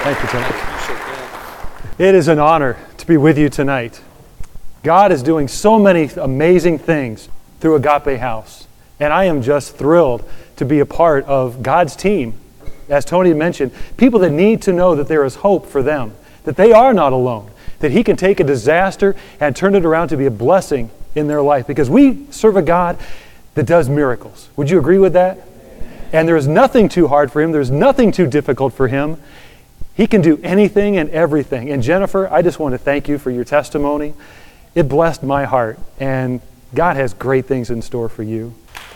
Thank you, Tim. It is an honor to be with you tonight. God is doing so many amazing things through Agape House, and I am just thrilled to be a part of God's team. As Tony mentioned, people that need to know that there is hope for them, that they are not alone, that He can take a disaster and turn it around to be a blessing in their life, because we serve a God that does miracles. Would you agree with that? And there is nothing too hard for Him. There's nothing too difficult for Him. He can do anything and everything. And Jennifer, I just want to thank you for your testimony. It blessed my heart, and God has great things in store for you.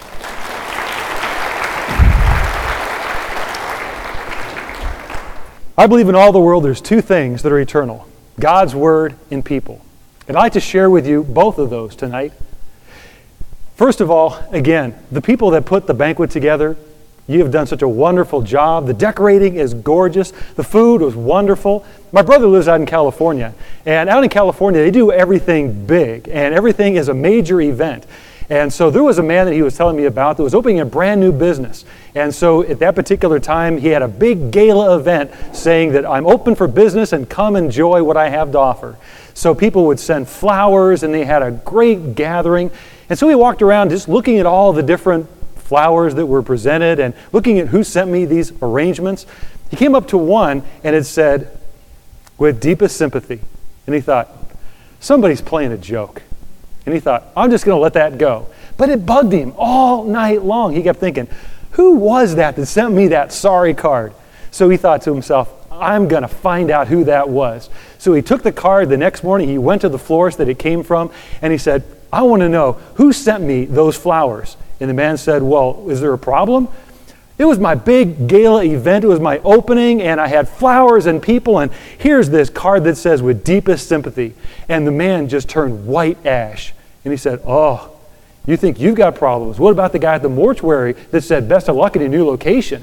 I believe in all the world there's two things that are eternal: God's Word and people. And I'd like to share with you both of those tonight. First of all, again, the people that put the banquet together, you have done such a wonderful job. The decorating is gorgeous. The food was wonderful. My brother lives out in California, and out in California they do everything big, and everything is a major event. And so there was a man that he was telling me about that was opening a brand new business. And so at that particular time, he had a big gala event saying that I'm open for business and come enjoy what I have to offer. So people would send flowers, and they had a great gathering. And so he walked around just looking at all the different flowers that were presented and looking at who sent me these arrangements. He came up to one, and it said, "With deepest sympathy." And he thought, somebody's playing a joke. And he thought, I'm just going to let that go. But it bugged him all night long. He kept thinking, who was that sent me that sorry card? So he thought to himself, I'm going to find out who that was. So he took the card the next morning. He went to the florist that it came from, and he said, I want to know who sent me those flowers. And the man said, well, is there a problem? It was my big gala event. It was my opening, and I had flowers and people, and here's this card that says, with deepest sympathy. And the man just turned white ash. And he said, oh, you think you've got problems. What about the guy at the mortuary that said, best of luck in your new location?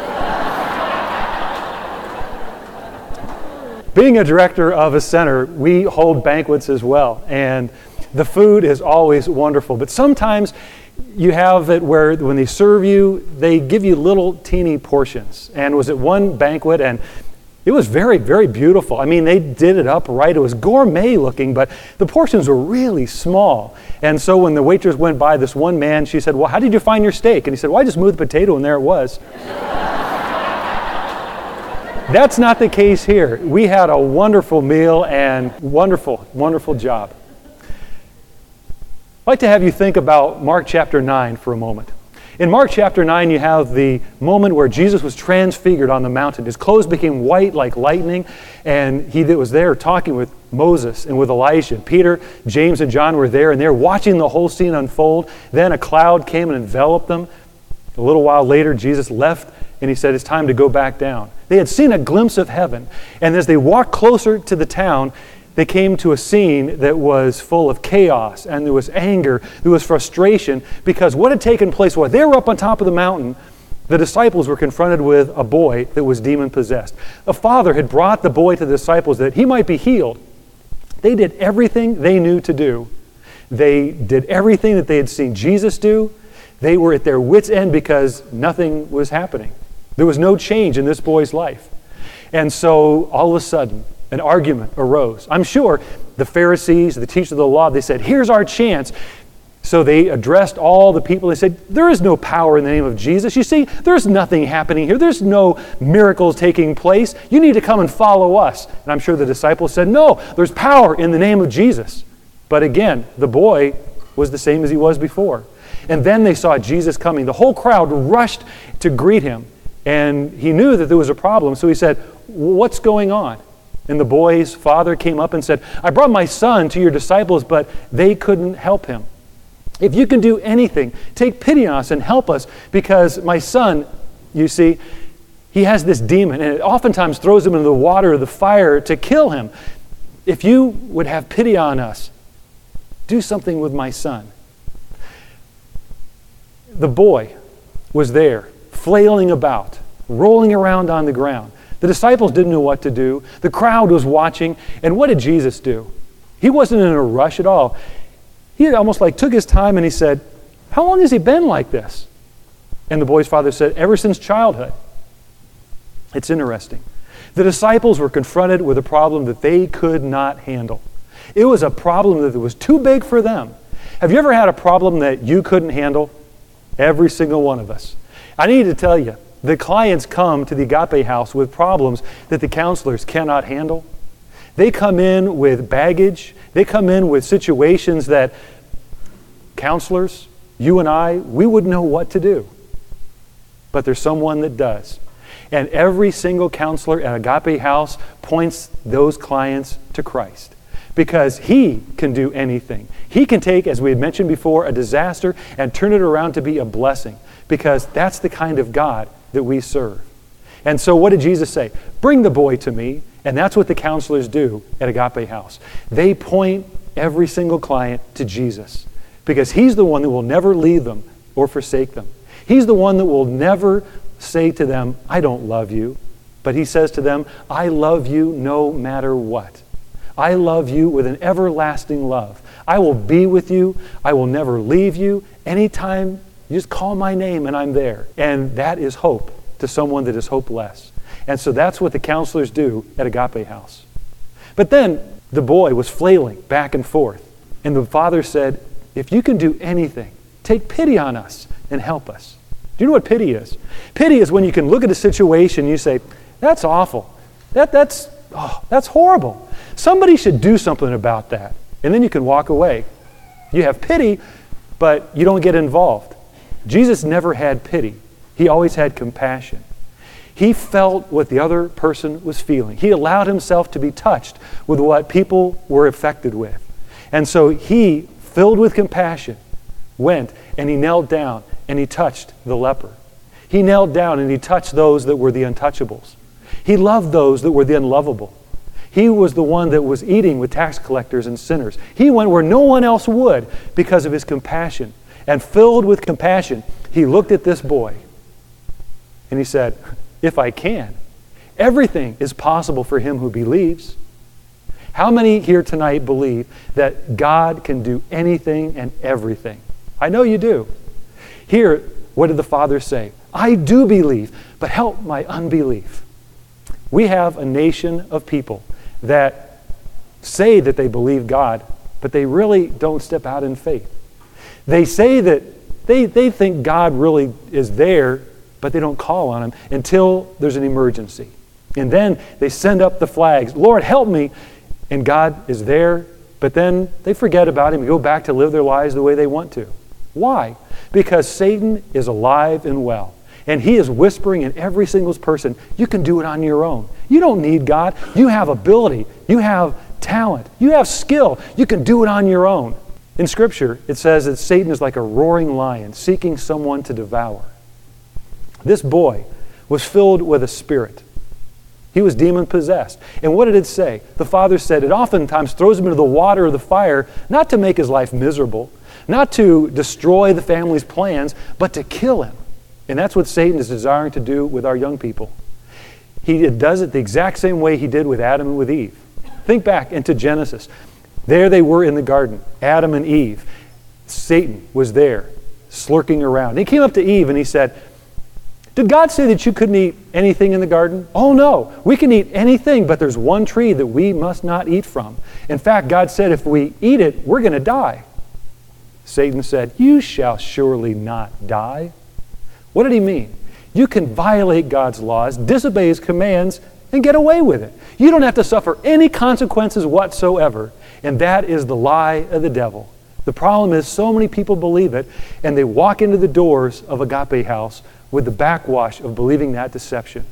Being a director of a center, we hold banquets as well. And the food is always wonderful. But sometimes you have it where when they serve you, they give you little teeny portions. And was at one banquet, and it was very, very beautiful. I mean, they did it up right. It was gourmet looking, but the portions were really small. And so when the waitress went by this one man, she said, well, how did you find your steak? And he said, well, I just moved the potato, and there it was. That's not the case here. We had a wonderful meal and wonderful, wonderful job. I'd like to have you think about Mark chapter 9 for a moment. In Mark chapter 9, you have the moment where Jesus was transfigured on the mountain. His clothes became white like lightning, and he that was there talking with Moses and with Elijah. Peter, James, and John were there, and they're watching the whole scene unfold. Then a cloud came and enveloped them. A little while later, Jesus left, and he said, it's time to go back down. They had seen a glimpse of heaven, and as they walked closer to the town, they came to a scene that was full of chaos, and there was anger, there was frustration, because what had taken place was they were up on top of the mountain. The disciples were confronted with a boy that was demon-possessed. A father had brought the boy to the disciples that he might be healed. They did everything they knew to do. They did everything that they had seen Jesus do. They were at their wits' end because nothing was happening. There was no change in this boy's life. And so all of a sudden, an argument arose. I'm sure the Pharisees, the teachers of the law, they said, here's our chance. So they addressed all the people. They said, there is no power in the name of Jesus. You see, there's nothing happening here. There's no miracles taking place. You need to come and follow us. And I'm sure the disciples said, no, there's power in the name of Jesus. But again, the boy was the same as he was before. And then they saw Jesus coming. The whole crowd rushed to greet him. And he knew that there was a problem. So he said, what's going on? And the boy's father came up and said, I brought my son to your disciples, but they couldn't help him. If you can do anything, take pity on us and help us, because my son, you see, he has this demon, and it oftentimes throws him into the water or the fire to kill him. If you would have pity on us, do something with my son. The boy was there, flailing about, rolling around on the ground. The disciples didn't know what to do. The crowd was watching. And what did Jesus do? He wasn't in a rush at all. He almost took his time, and he said, how long has he been like this? And the boy's father said, ever since childhood. It's interesting. The disciples were confronted with a problem that they could not handle. It was a problem that was too big for them. Have you ever had a problem that you couldn't handle? Every single one of us. I need to tell you, the clients come to the Agape House with problems that the counselors cannot handle. They come in with baggage. They come in with situations that counselors, you and I, we wouldn't know what to do. But there's someone that does. And every single counselor at Agape House points those clients to Christ, because He can do anything. He can take, as we had mentioned before, a disaster and turn it around to be a blessing, because that's the kind of God that we serve. And so what did Jesus say? Bring the boy to me. And that's what the counselors do at Agape House. They point every single client to Jesus, because He's the one that will never leave them or forsake them. He's the one that will never say to them, I don't love you. But He says to them, I love you no matter what. I love you with an everlasting love. I will be with you. I will never leave you. Anytime you just call my name and I'm there. And that is hope to someone that is hopeless. And so that's what the counselors do at Agape House. But then the boy was flailing back and forth. And the father said, if you can do anything, take pity on us and help us. Do you know what pity is? Pity is when you can look at a situation and you say, that's awful. That's horrible. Somebody should do something about that. And then you can walk away. You have pity, but you don't get involved. Jesus never had pity. He always had compassion. He felt what the other person was feeling. He allowed himself to be touched with what people were affected with. And so He, filled with compassion, went and He knelt down and He touched the leper. He knelt down and He touched those that were the untouchables. He loved those that were the unlovable. He was the one that was eating with tax collectors and sinners. He went where no one else would because of His compassion. And filled with compassion, He looked at this boy and He said, if I can, everything is possible for him who believes. How many here tonight believe that God can do anything and everything? I know you do. Here, what did the Father say? I do believe, but help my unbelief. We have a nation of people that say that they believe God, but they really don't step out in faith. They say that they think God really is there, but they don't call on Him until there's an emergency. And then they send up the flags, Lord, help me. And God is there, but then they forget about Him and go back to live their lives the way they want to. Why? Because Satan is alive and well. And he is whispering in every single person, you can do it on your own. You don't need God. You have ability. You have talent. You have skill. You can do it on your own. In Scripture, it says that Satan is like a roaring lion seeking someone to devour. This boy was filled with a spirit. He was demon-possessed. And what did it say? The Father said it oftentimes throws him into the water or the fire, not to make his life miserable, not to destroy the family's plans, but to kill him. And that's what Satan is desiring to do with our young people. He does it the exact same way he did with Adam and with Eve. Think back into Genesis. There they were in the garden, Adam and Eve. Satan was there, slurking around. And he came up to Eve and he said, did God say that you couldn't eat anything in the garden? Oh no, we can eat anything, but there's one tree that we must not eat from. In fact, God said if we eat it, we're going to die. Satan said, you shall surely not die. What did he mean? You can violate God's laws, disobey His commands, and get away with it. You don't have to suffer any consequences whatsoever. And that is the lie of the devil. The problem is so many people believe it, and they walk into the doors of Agape House with the backwash of believing that deception.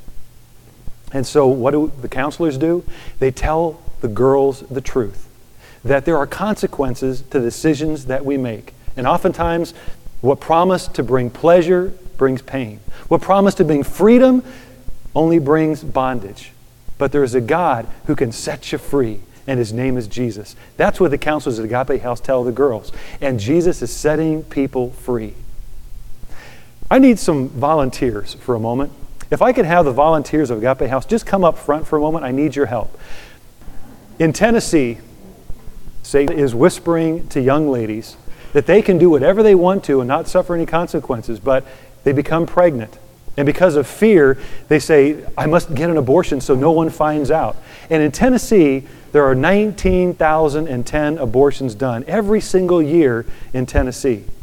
And so what do the counselors do? They tell the girls the truth, that there are consequences to the decisions that we make. And oftentimes, what promised to bring pleasure brings pain. What promised to bring freedom only brings bondage. But there is a God who can set you free, and His name is Jesus. That's what the counselors at Agape House tell the girls. And Jesus is setting people free. I need some volunteers for a moment. If I could have the volunteers of Agape House just come up front for a moment, I need your help. In Tennessee, Satan is whispering to young ladies that they can do whatever they want to and not suffer any consequences, but they become pregnant. And because of fear, they say, I must get an abortion so no one finds out. And in Tennessee, there are 19,010 abortions done every single year in Tennessee.